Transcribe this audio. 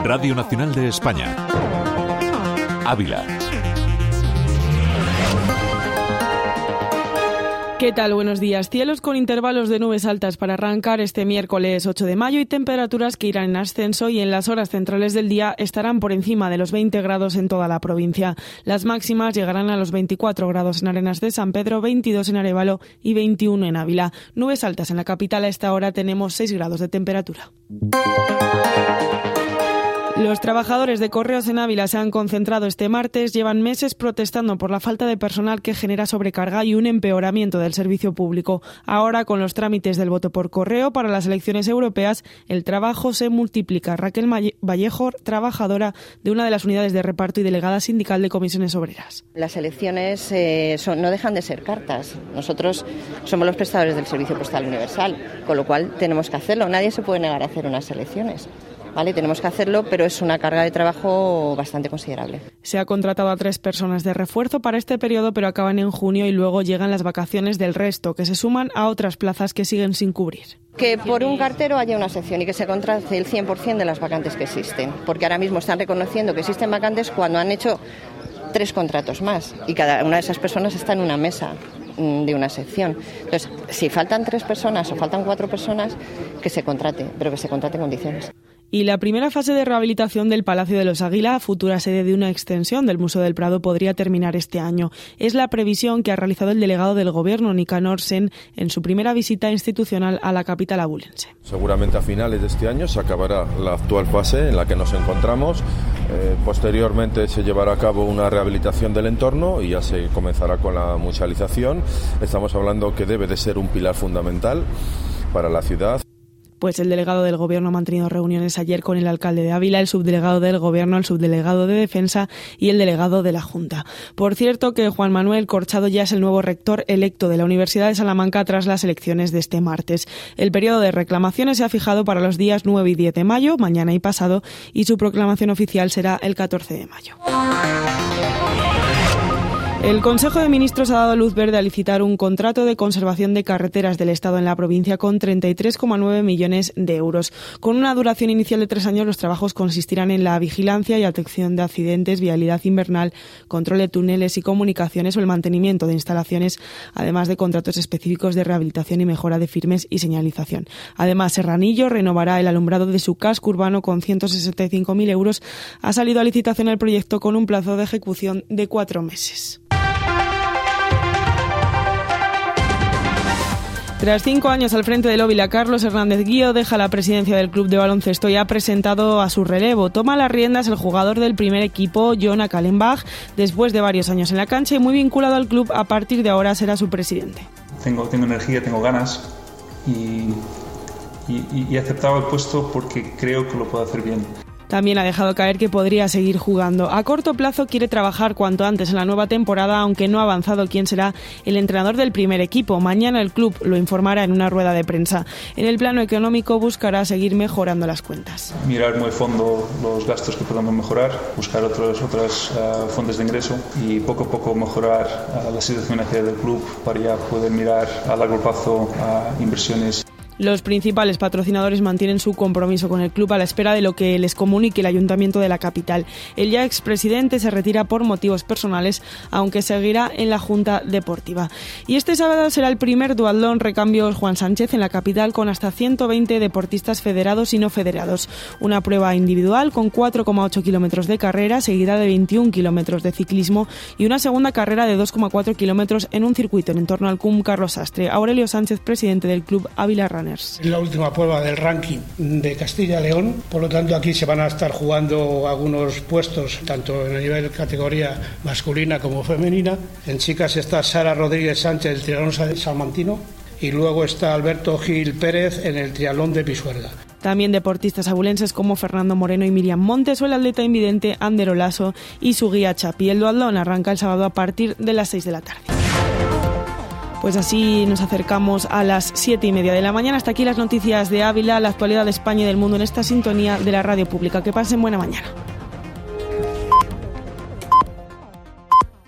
Radio Nacional de España. Ávila. ¿Qué tal? Buenos días. Cielos con intervalos de nubes altas para arrancar este miércoles 8 de mayo y temperaturas que irán en ascenso y en las horas centrales del día estarán por encima de los 20 grados en toda la provincia. Las máximas llegarán a los 24 grados en Arenas de San Pedro, 22 en Arévalo y 21 en Ávila. Nubes altas en la capital. A esta hora tenemos 6 grados de temperatura. Los trabajadores de Correos en Ávila se han concentrado este martes, llevan meses protestando por la falta de personal que genera sobrecarga y un empeoramiento del servicio público. Ahora, con los trámites del voto por correo para las elecciones europeas, el trabajo se multiplica. Raquel Vallejo, trabajadora de una de las unidades de reparto y delegada sindical de Comisiones Obreras. Las elecciones no dejan de ser cartas. Nosotros somos los prestadores del Servicio Postal Universal, con lo cual tenemos que hacerlo. Nadie se puede negar a hacer unas elecciones. Vale, tenemos que hacerlo, pero es una carga de trabajo bastante considerable. Se ha contratado a 3 personas de refuerzo para este periodo, pero acaban en junio y luego llegan las vacaciones del resto, que se suman a otras plazas que siguen sin cubrir. Que por un cartero haya una sección y que se contrate el 100% de las vacantes que existen, porque ahora mismo están reconociendo que existen vacantes cuando han hecho 3 contratos más y cada una de esas personas está en una mesa de una sección. Entonces, si faltan 3 personas o faltan 4 personas, que se contrate, pero que se contrate en condiciones. Y la primera fase de rehabilitación del Palacio de los Águila, futura sede de una extensión del Museo del Prado, podría terminar este año. Es la previsión que ha realizado el delegado del Gobierno, Nicanor Sen, en su primera visita institucional a la capital abulense. Seguramente a finales de este año se acabará la actual fase en la que nos encontramos. Posteriormente se llevará a cabo una rehabilitación del entorno y ya se comenzará con la musealización. Estamos hablando que debe de ser un pilar fundamental para la ciudad. Pues el delegado del Gobierno ha mantenido reuniones ayer con el alcalde de Ávila, el subdelegado del Gobierno, el subdelegado de Defensa y el delegado de la Junta. Por cierto, que Juan Manuel Corchado ya es el nuevo rector electo de la Universidad de Salamanca tras las elecciones de este martes. El periodo de reclamaciones se ha fijado para los días 9 y 10 de mayo, mañana y pasado, y su proclamación oficial será el 14 de mayo. El Consejo de Ministros ha dado luz verde a licitar un contrato de conservación de carreteras del Estado en la provincia con 33,9 millones de euros. Con una duración inicial de 3 años, los trabajos consistirán en la vigilancia y atención de accidentes, vialidad invernal, control de túneles y comunicaciones o el mantenimiento de instalaciones, además de contratos específicos de rehabilitación y mejora de firmes y señalización. Además, Serranillo renovará el alumbrado de su casco urbano con 165.000 euros. Ha salido a licitación el proyecto con un plazo de ejecución de 4 meses. Tras 5 años al frente del Ávila, Carlos Hernández Guío deja la presidencia del club de baloncesto y ha presentado a su relevo. Toma las riendas el jugador del primer equipo, Jonah Kallenbach, después de varios años en la cancha y muy vinculado al club. A partir de ahora será su presidente. Tengo energía, tengo ganas y he aceptado el puesto porque creo que lo puedo hacer bien. También ha dejado caer que podría seguir jugando. A corto plazo quiere trabajar cuanto antes en la nueva temporada, aunque no ha avanzado quién será el entrenador del primer equipo. Mañana el club lo informará en una rueda de prensa. En el plano económico buscará seguir mejorando las cuentas. Mirar muy a fondo los gastos que podamos mejorar, buscar otras fuentes de ingreso y poco a poco mejorar la situación financiera del club para ya poder mirar a largo plazo a inversiones. Los principales patrocinadores mantienen su compromiso con el club a la espera de lo que les comunique el Ayuntamiento de la capital. El ya expresidente se retira por motivos personales, aunque seguirá en la Junta Deportiva. Y este sábado será el primer duatlón recambios Juan Sánchez en la capital con hasta 120 deportistas federados y no federados. Una prueba individual con 4,8 kilómetros de carrera, seguida de 21 kilómetros de ciclismo y una segunda carrera de 2,4 kilómetros en un circuito en torno al CUM Carlos Sastre. Aurelio Sánchez, presidente del club Ávila Runners. Es la última prueba del ranking de Castilla y León, por lo tanto aquí se van a estar jugando algunos puestos, tanto en el nivel de categoría masculina como femenina. En chicas está Sara Rodríguez Sánchez del triatlón salmantino y luego está Alberto Gil Pérez en el triatlón de Pisuerga. También deportistas abulenses como Fernando Moreno y Miriam Montes o el atleta invidente Ander Olaso y su guía Chapi. El duatlón arranca el sábado a partir de las 6 de la tarde. Pues así nos acercamos a las 7:30 de la mañana. Hasta aquí las noticias de Ávila, la actualidad de España y del mundo en esta sintonía de la radio pública. Que pasen buena mañana.